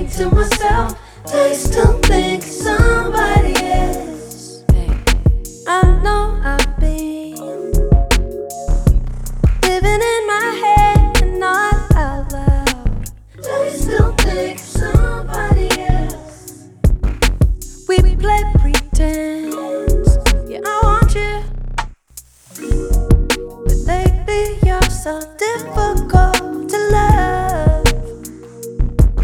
think to myself, they still think somebody else. I know I've been living in my head and not out loud. They still think